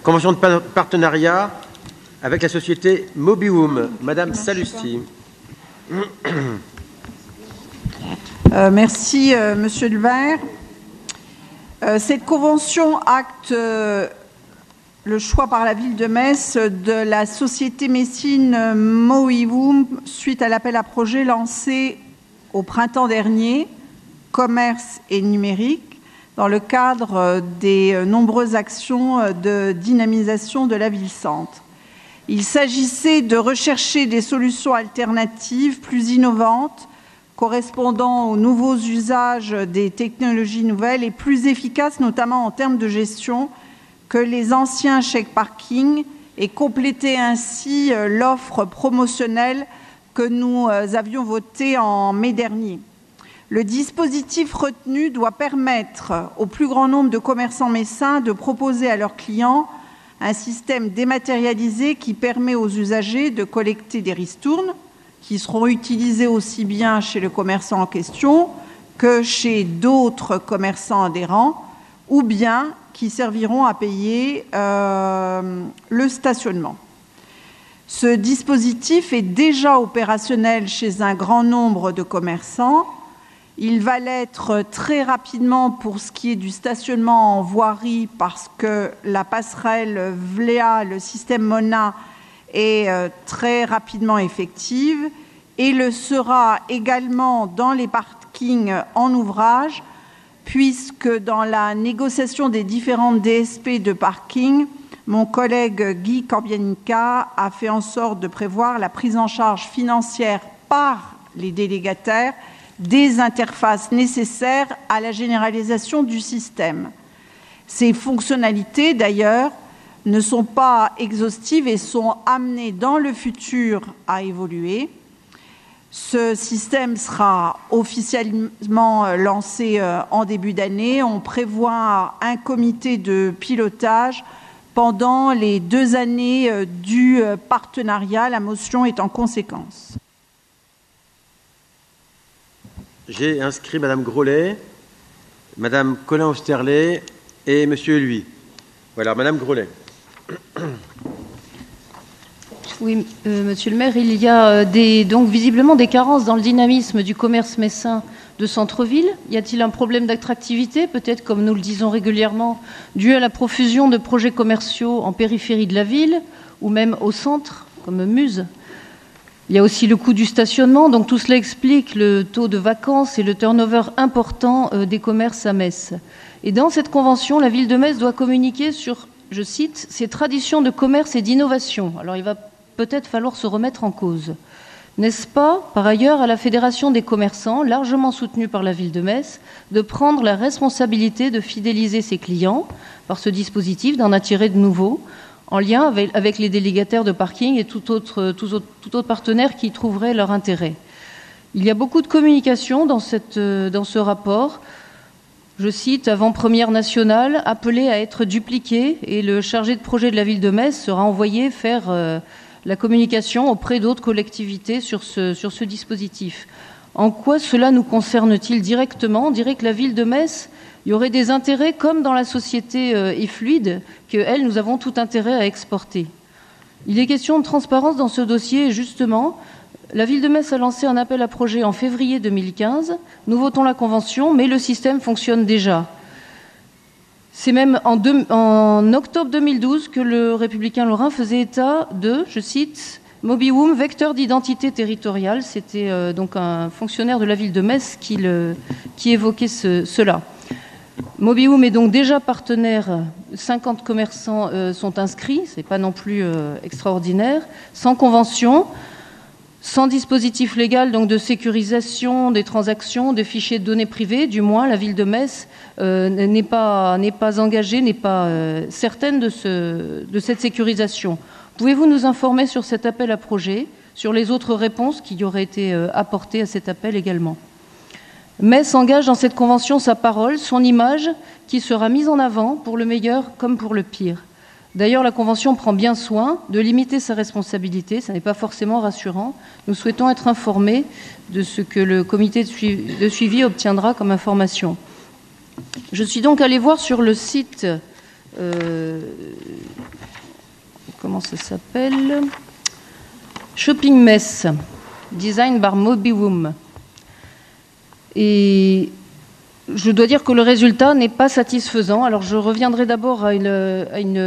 Convention de partenariat avec la société Mobium. Madame Sallusti. Merci, Monsieur le maire. Cette convention acte le choix par la ville de Metz de la société messine Mobium suite à l'appel à projet lancé au printemps dernier, commerce et numérique, dans le cadre des nombreuses actions de dynamisation de la ville-centre. Il s'agissait de rechercher des solutions alternatives plus innovantes, correspondant aux nouveaux usages des technologies nouvelles et plus efficaces, notamment en termes de gestion, que les anciens chèques parking, et compléter ainsi l'offre promotionnelle que nous avions votée en mai dernier. Le dispositif retenu doit permettre au plus grand nombre de commerçants messins de proposer à leurs clients un système dématérialisé qui permet aux usagers de collecter des ristournes qui seront utilisés aussi bien chez le commerçant en question que chez d'autres commerçants adhérents, ou bien qui serviront à payer le stationnement. Ce dispositif est déjà opérationnel chez un grand nombre de commerçants. Il va l'être très rapidement pour ce qui est du stationnement en voirie parce que la passerelle VLEA, le système MONA, est très rapidement effective et le sera également dans les parkings en ouvrage puisque dans la négociation des différentes DSP de parking, mon collègue Guy Corbianica a fait en sorte de prévoir la prise en charge financière par les délégataires des interfaces nécessaires à la généralisation du système. Ces fonctionnalités, d'ailleurs, ne sont pas exhaustives et sont amenées dans le futur à évoluer. Ce système sera officiellement lancé en début d'année. On prévoit un comité de pilotage pendant les 2 années du partenariat. La motion est en conséquence. J'ai inscrit Madame Grollet, Madame Colin-Austerlet et Monsieur Lui. Voilà, Madame Grollet. Oui, Monsieur le maire, il y a donc visiblement des carences dans le dynamisme du commerce messin de centre-ville. Y a-t-il un problème d'attractivité, peut-être comme nous le disons régulièrement, dû à la profusion de projets commerciaux en périphérie de la ville ou même au centre, comme Muse? Il y a aussi le coût du stationnement, donc tout cela explique le taux de vacances et le turnover important des commerces à Metz. Et dans cette convention, la ville de Metz doit communiquer sur, je cite, ses traditions de commerce et d'innovation. Alors il va peut-être falloir se remettre en cause. N'est-ce pas, par ailleurs, à la Fédération des commerçants, largement soutenue par la ville de Metz, de prendre la responsabilité de fidéliser ses clients par ce dispositif, d'en attirer de nouveaux, en lien avec les délégataires de parking et tout autre partenaire qui y trouverait leur intérêt. Il y a beaucoup de communication dans ce rapport. Je cite, avant-première nationale, appelée à être dupliquée, et le chargé de projet de la ville de Metz sera envoyé faire la communication auprès d'autres collectivités sur ce dispositif. En quoi cela nous concerne-t-il directement? On dirait que la ville de Metz, il y aurait des intérêts comme dans la société e-fluide, que elle, nous avons tout intérêt à exporter. Il est question de transparence dans ce dossier, et justement, la ville de Metz a lancé un appel à projet en février 2015. Nous votons la convention, mais le système fonctionne déjà. C'est même en octobre 2012 que le républicain Lorrain faisait état de, je cite, Mobium, vecteur d'identité territoriale. C'était donc un fonctionnaire de la ville de Metz qui évoquait cela. Mobium est donc déjà partenaire, 50 commerçants sont inscrits, ce n'est pas non plus extraordinaire, sans convention, sans dispositif légal donc de sécurisation des transactions, de fichiers de données privées, du moins la ville de Metz n'est pas engagée, n'est pas certaine de cette sécurisation. Pouvez-vous nous informer sur cet appel à projet, sur les autres réponses qui auraient été apportées à cet appel également? Metz engage dans cette convention sa parole, son image, qui sera mise en avant pour le meilleur comme pour le pire. D'ailleurs, la convention prend bien soin de limiter sa responsabilité, ça n'est pas forcément rassurant. Nous souhaitons être informés de ce que le comité de suivi obtiendra comme information. Je suis donc allée voir sur le site comment ça s'appelle, Shopping Mess, design par Mobiwoom. Et je dois dire que le résultat n'est pas satisfaisant. Alors je reviendrai d'abord à une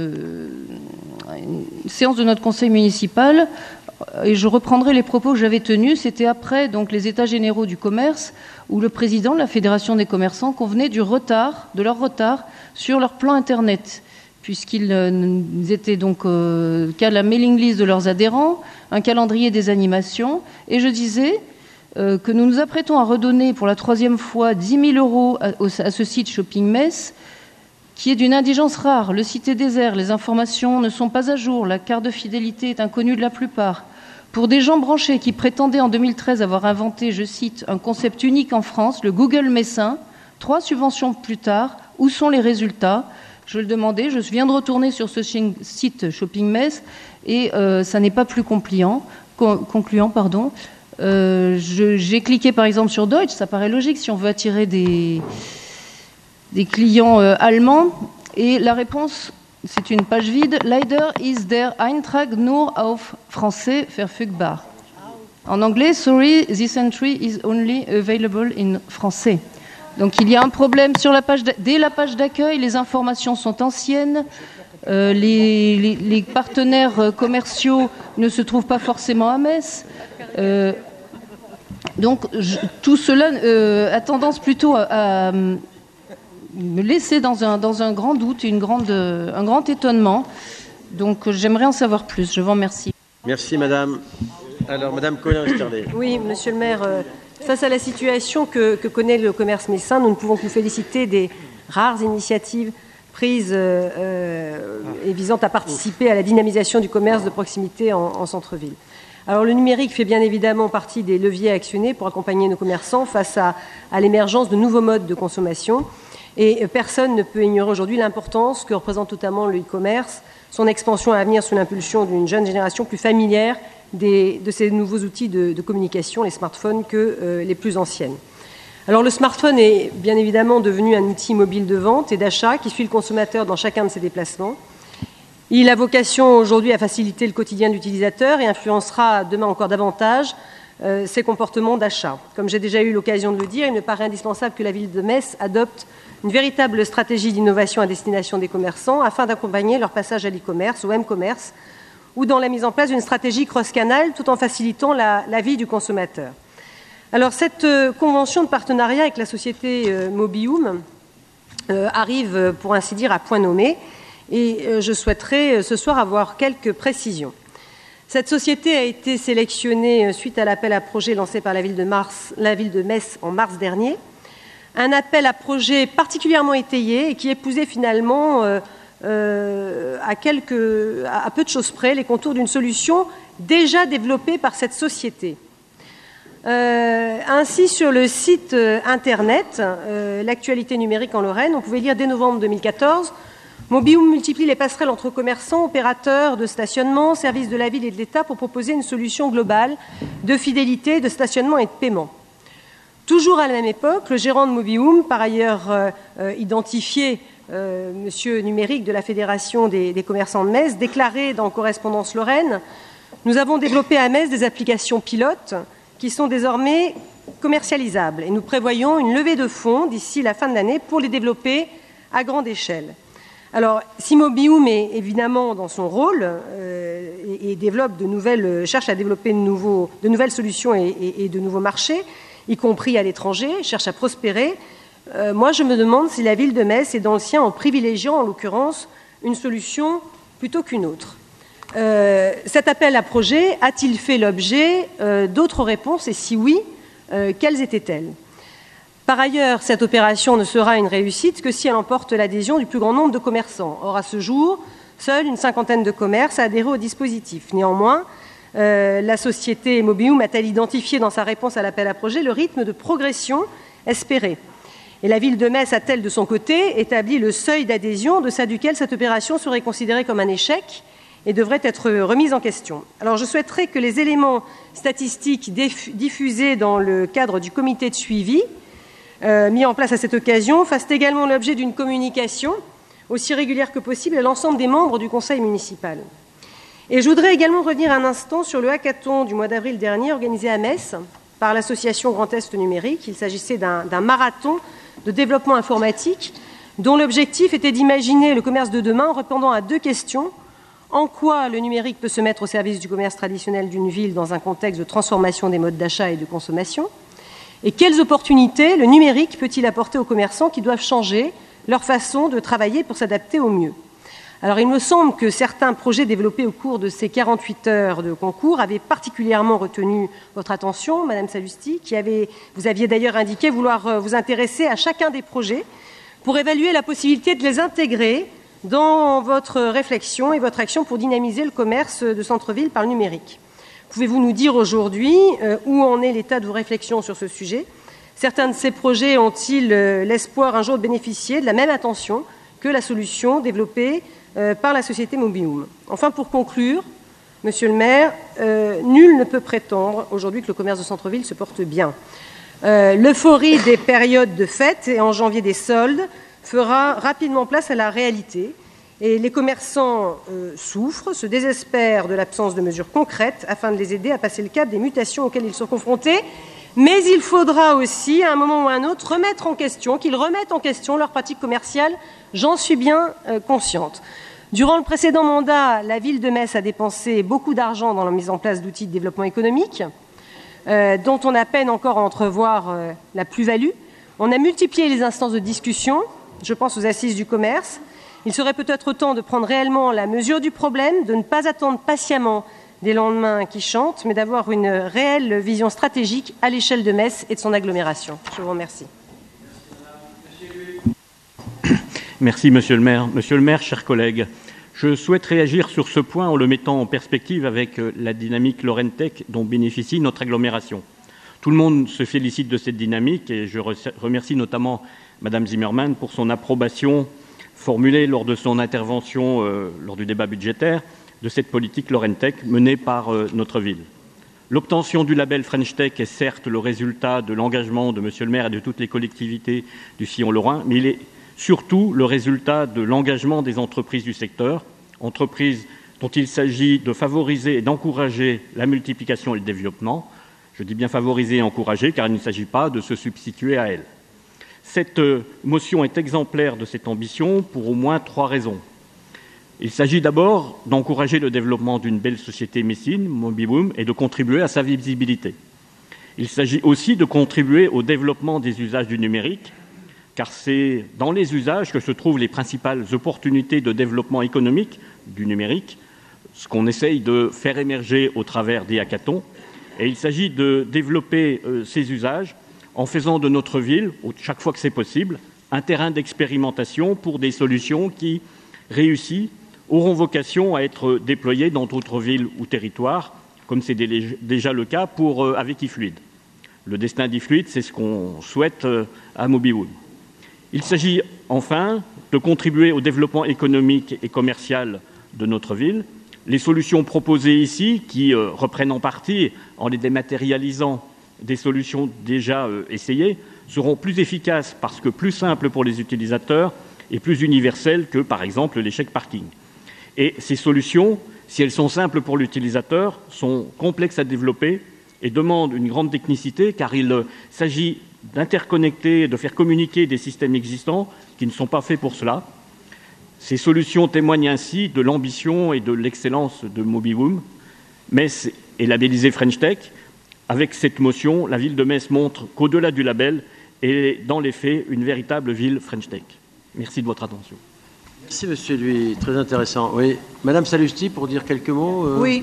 séance de notre conseil municipal et je reprendrai les propos que j'avais tenus. C'était après donc, les états généraux du commerce où le président de la Fédération des commerçants convenait de leur retard sur leur plan Internet, puisqu'ils étaient donc qu'à la mailing list de leurs adhérents, un calendrier des animations, et je disais que nous nous apprêtons à redonner pour la 3e fois 10 000 € à ce site Shopping Mess, qui est d'une indigence rare. Le site est désert, les informations ne sont pas à jour, la carte de fidélité est inconnue de la plupart. Pour des gens branchés qui prétendaient en 2013 avoir inventé, je cite, un concept unique en France, le Google Messin, 3 subventions plus tard, où sont les résultats ? Je le demandais, je viens de retourner sur ce site Shopping Mess et ça n'est pas plus concluant. J'ai cliqué par exemple sur Deutsch, ça paraît logique si on veut attirer des clients allemands. Et la réponse, c'est une page vide. Leider ist der Eintrag nur auf français verfügbar. En anglais, sorry, this entry is only available in français. Donc il y a un problème sur la page dès la page d'accueil, les informations sont anciennes, les partenaires commerciaux ne se trouvent pas forcément à Metz. Donc tout cela a tendance plutôt à me laisser dans un grand doute, un grand étonnement. Donc j'aimerais en savoir plus. Je vous remercie. Merci madame. Alors madame Colin-Oesterlé. Oui, monsieur le maire, face à la situation que connaît le commerce messin, nous ne pouvons que nous féliciter des rares initiatives prises et visant à participer à la dynamisation du commerce de proximité en centre-ville. Alors le numérique fait bien évidemment partie des leviers actionnés pour accompagner nos commerçants face à l'émergence de nouveaux modes de consommation. Et personne ne peut ignorer aujourd'hui l'importance que représente notamment le e-commerce, son expansion à venir sous l'impulsion d'une jeune génération plus familière de ces nouveaux outils de communication, les smartphones, que les plus anciennes. Alors le smartphone est bien évidemment devenu un outil mobile de vente et d'achat qui suit le consommateur dans chacun de ses déplacements. Il a vocation aujourd'hui à faciliter le quotidien de l'utilisateur et influencera demain encore davantage ses comportements d'achat. Comme j'ai déjà eu l'occasion de le dire, il me paraît indispensable que la ville de Metz adopte une véritable stratégie d'innovation à destination des commerçants afin d'accompagner leur passage à l'e-commerce, au m-commerce, ou dans la mise en place d'une stratégie cross-canal tout en facilitant la vie du consommateur. Alors cette convention de partenariat avec la société Mobiwoom arrive pour ainsi dire à point nommé et je souhaiterais ce soir avoir quelques précisions. Cette société a été sélectionnée suite à l'appel à projet lancé par la ville de Metz en mars dernier. Un appel à projet particulièrement étayé et qui épousait finalement à peu de choses près les contours d'une solution déjà développée par cette société. Ainsi, sur le site internet l'actualité numérique en Lorraine, on pouvait lire dès novembre 2014 Mobiwoom multiplie les passerelles entre commerçants, opérateurs de stationnement, services de la ville et de l'État pour proposer une solution globale de fidélité, de stationnement et de paiement. Toujours à la même époque, le gérant de Mobiwoom, par ailleurs identifié monsieur Numérique de la Fédération des commerçants de Metz, déclarait dans Correspondance Lorraine « Nous avons développé à Metz des applications pilotes qui sont désormais commercialisables et nous prévoyons une levée de fonds d'ici la fin de l'année pour les développer à grande échelle. » Alors, si Mobiwoom est évidemment dans son rôle et cherche à développer de nouvelles solutions et de nouveaux marchés, y compris à l'étranger, cherche à prospérer, moi je me demande si la ville de Metz est dans le sien en privilégiant en l'occurrence une solution plutôt qu'une autre. Cet appel à projet a-t-il fait l'objet d'autres réponses et si oui, quelles étaient-elles ? Par ailleurs, cette opération ne sera une réussite que si elle emporte l'adhésion du plus grand nombre de commerçants. Or, à ce jour, seule une 50aine de commerces a adhéré au dispositif. Néanmoins, la société Mobiwoom a-t-elle identifié dans sa réponse à l'appel à projet le rythme de progression espéré ? Et la ville de Metz a-t-elle, de son côté, établi le seuil d'adhésion au-delà duquel cette opération serait considérée comme un échec et devrait être remise en question ? Alors, je souhaiterais que les éléments statistiques diffusés dans le cadre du comité de suivi mis en place à cette occasion fassent également l'objet d'une communication aussi régulière que possible à l'ensemble des membres du conseil municipal. Et je voudrais également revenir un instant sur le hackathon du mois d'avril dernier organisé à Metz par l'association Grand Est Numérique. Il s'agissait d'un marathon de développement informatique dont l'objectif était d'imaginer le commerce de demain en répondant à 2 questions. En quoi le numérique peut se mettre au service du commerce traditionnel d'une ville dans un contexte de transformation des modes d'achat et de consommation? Et quelles opportunités le numérique peut-il apporter aux commerçants qui doivent changer leur façon de travailler pour s'adapter au mieux? Alors, il me semble que certains projets développés au cours de ces 48 heures de concours avaient particulièrement retenu votre attention, Madame Sallusti, vous aviez d'ailleurs indiqué vouloir vous intéresser à chacun des projets pour évaluer la possibilité de les intégrer dans votre réflexion et votre action pour dynamiser le commerce de centre-ville par le numérique. Pouvez-vous nous dire aujourd'hui où en est l'état de vos réflexions sur ce sujet? Certains de ces projets ont-ils l'espoir un jour de bénéficier de la même attention que la solution développée par la société Mobium? Enfin, pour conclure, Monsieur le maire, nul ne peut prétendre aujourd'hui que le commerce de centre-ville se porte bien. L'euphorie des périodes de fêtes et en janvier des soldes fera rapidement place à la réalité. Et les commerçants souffrent, se désespèrent de l'absence de mesures concrètes afin de les aider à passer le cap des mutations auxquelles ils sont confrontés. Mais il faudra aussi, à un moment ou à un autre, qu'ils remettent en question leur pratique commerciale. J'en suis bien consciente. Durant le précédent mandat, la ville de Metz a dépensé beaucoup d'argent dans la mise en place d'outils de développement économique, dont on a peine encore à entrevoir la plus-value. On a multiplié les instances de discussion. Je pense aux assises du commerce. Il serait peut-être temps de prendre réellement la mesure du problème, de ne pas attendre patiemment des lendemains qui chantent, mais d'avoir une réelle vision stratégique à l'échelle de Metz et de son agglomération. Je vous remercie. Merci, Monsieur le maire. Monsieur le maire, chers collègues, je souhaite réagir sur ce point en le mettant en perspective avec la dynamique Lorraine Tech dont bénéficie notre agglomération. Tout le monde se félicite de cette dynamique et je remercie notamment Madame Zimmermann pour son approbation formulée lors de son intervention lors du débat budgétaire de cette politique Lorraine Tech menée par notre ville. L'obtention du label French Tech est certes le résultat de l'engagement de Monsieur le maire et de toutes les collectivités du sillon lorrain, mais il est surtout le résultat de l'engagement des entreprises du secteur, entreprises dont il s'agit de favoriser et d'encourager la multiplication et le développement. Je dis bien favoriser et encourager, car il ne s'agit pas de se substituer à elles. Cette motion est exemplaire de cette ambition pour au moins 3 raisons. Il s'agit d'abord d'encourager le développement d'une belle société messine, Mobium, et de contribuer à sa visibilité. Il s'agit aussi de contribuer au développement des usages du numérique, car c'est dans les usages que se trouvent les principales opportunités de développement économique du numérique, ce qu'on essaye de faire émerger au travers des hackathons. Et il s'agit de développer ces usages en faisant de notre ville, chaque fois que c'est possible, un terrain d'expérimentation pour des solutions qui, réussies, auront vocation à être déployées dans d'autres villes ou territoires, comme c'est déjà le cas avec eFluid. Le destin d'eFluid, c'est ce qu'on souhaite à Mobium. Il s'agit enfin de contribuer au développement économique et commercial de notre ville. Les solutions proposées ici, qui reprennent en partie, en les dématérialisant, des solutions déjà essayées, seront plus efficaces parce que plus simples pour les utilisateurs et plus universelles que, par exemple, les chèques parking. Et ces solutions, si elles sont simples pour l'utilisateur, sont complexes à développer et demandent une grande technicité, car il s'agit d'interconnecter, de faire communiquer des systèmes existants qui ne sont pas faits pour cela. Ces solutions témoignent ainsi de l'ambition et de l'excellence de Mobium. Metz est labellisé French Tech. Avec cette motion, la ville de Metz montre qu'au-delà du label, elle est dans les faits une véritable ville French Tech. Merci de votre attention. Merci, monsieur Lui. Très intéressant. Oui. Madame Sallusti, pour dire quelques mots. Oui.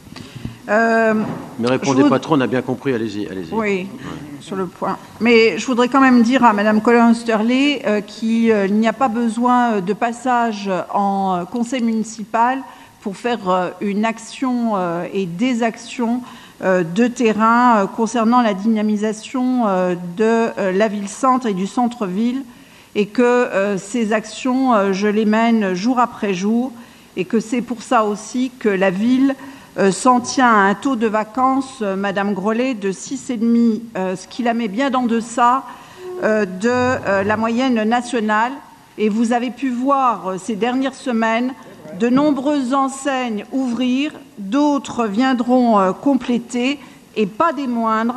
Mais répondez pas trop, on a bien compris. Allez-y. Oui, ouais. Sur le point. Mais je voudrais quand même dire à Madame Colin-Oesterlé qu'il n'y a pas besoin de passage en conseil municipal pour faire une action et des actions de terrain concernant la dynamisation de la ville-centre et du centre-ville, et que ces actions, je les mène jour après jour, et que c'est pour ça aussi que la ville s'en tient à un taux de vacances, Madame Grolet, de 6,5, ce qui la met bien en deçà de la moyenne nationale. Et vous avez pu voir ces dernières semaines de nombreuses enseignes ouvrir, d'autres viendront compléter, et pas des moindres,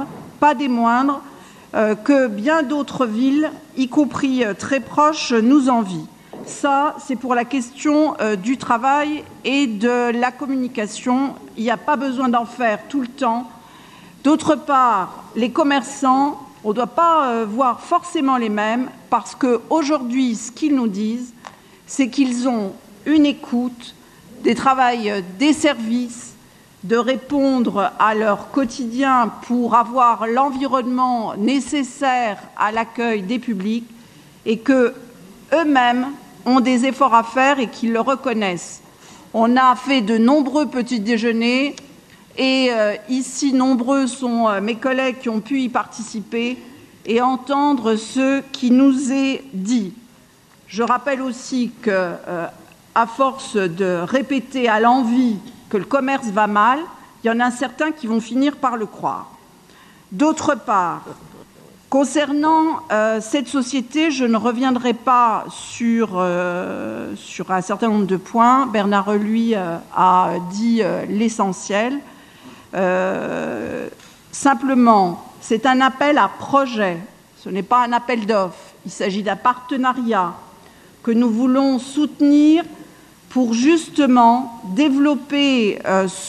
que bien d'autres villes, y compris très proches, nous envient. Ça, c'est pour la question du travail et de la communication. Il n'y a pas besoin d'en faire tout le temps. D'autre part, les commerçants, on ne doit pas voir forcément les mêmes, parce qu'aujourd'hui, ce qu'ils nous disent, c'est qu'ils ont une écoute, des travails, des services, de répondre à leur quotidien pour avoir l'environnement nécessaire à l'accueil des publics, et que eux-mêmes ont des efforts à faire et qu'ils le reconnaissent. On a fait de nombreux petits déjeuners et ici, nombreux sont mes collègues qui ont pu y participer et entendre ce qui nous est dit. Je rappelle aussi que, à force de répéter à l'envi que le commerce va mal, il y en a certains qui vont finir par le croire. D'autre part, concernant cette société, je ne reviendrai pas sur un certain nombre de points. Bernard Reluy a dit l'essentiel. Simplement, c'est un appel à projet, ce n'est pas un appel d'offres. Il s'agit d'un partenariat que nous voulons soutenir pour justement développer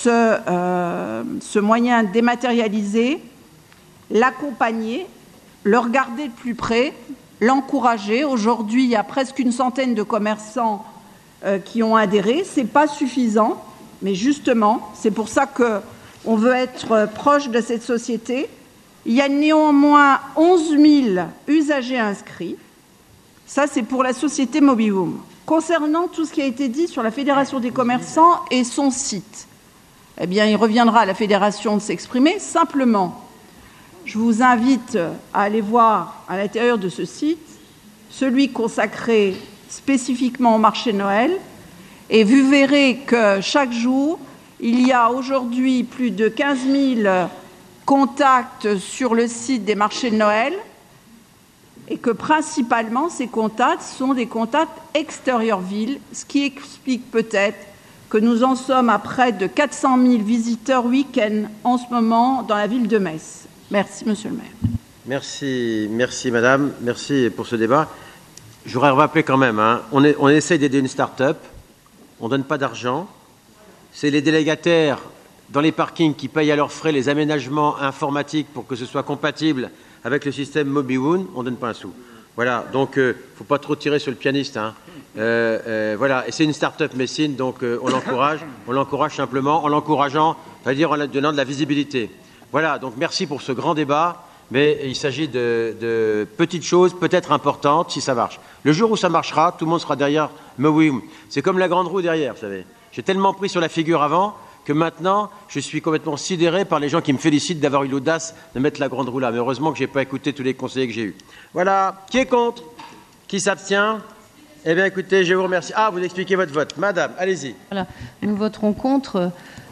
ce moyen dématérialisé, l'accompagner, le regarder de plus près, l'encourager. Aujourd'hui, il y a presque une centaine de commerçants qui ont adhéré. Ce n'est pas suffisant, mais justement, c'est pour ça qu'on veut être proche de cette société. Il y a néanmoins 11 000 usagers inscrits. Ça, c'est pour la société Mobiwoom. Concernant tout ce qui a été dit sur la Fédération des commerçants et son site, eh bien, il reviendra à la Fédération de s'exprimer. Simplement, je vous invite à aller voir à l'intérieur de ce site, celui consacré spécifiquement au marché Noël, et vous verrez que chaque jour, il y a aujourd'hui plus de 15 000 contacts sur le site des marchés de Noël, et que principalement ces contacts sont des contacts extérieurs ville, ce qui explique peut-être que nous en sommes à près de 400 000 visiteurs week-end en ce moment dans la ville de Metz. Merci, Monsieur le maire. Merci, Madame. Merci pour ce débat. Je voudrais rappeler quand même, on essaie d'aider une start-up, on ne donne pas d'argent. C'est les délégataires dans les parkings qui payent à leurs frais les aménagements informatiques pour que ce soit compatible avec le système Mobiwoom, on ne donne pas un sou. Voilà, donc il ne faut pas trop tirer sur le pianiste. Voilà, et c'est une start-up Messine, donc on l'encourage simplement en l'encourageant, c'est-à-dire en lui donnant de la visibilité. Voilà, donc merci pour ce grand débat, mais il s'agit de petites choses, peut-être importantes, si ça marche. Le jour où ça marchera, tout le monde sera derrière Mobiwoom. C'est comme la grande roue derrière, vous savez. J'ai tellement pris sur la figure avant que maintenant, je suis complètement sidéré par les gens qui me félicitent d'avoir eu l'audace de mettre la grande roue là. Mais heureusement que je n'ai pas écouté tous les conseillers que j'ai eus. Voilà. Qui est contre? Qui s'abstient? Eh bien, écoutez, je vous remercie. Ah, vous expliquez votre vote. Madame, allez-y. Voilà. Nous voterons contre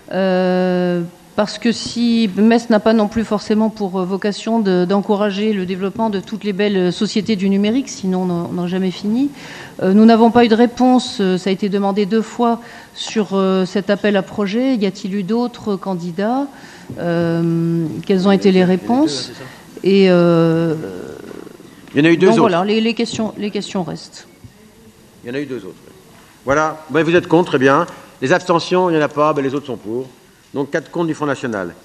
parce que si Metz n'a pas non plus forcément pour vocation d'encourager le développement de toutes les belles sociétés du numérique, sinon on n'a jamais fini. Nous n'avons pas eu de réponse, ça a été demandé 2 fois, sur cet appel à projet. Y a-t-il eu d'autres candidats? Quelles ont été les réponses? Et il y en a eu 2 autres. Voilà, les questions restent. Il y en a eu 2 autres. Voilà, vous êtes contre, très bien. Les abstentions, il n'y en a pas, les autres sont pour. Donc 4 contre du Front National.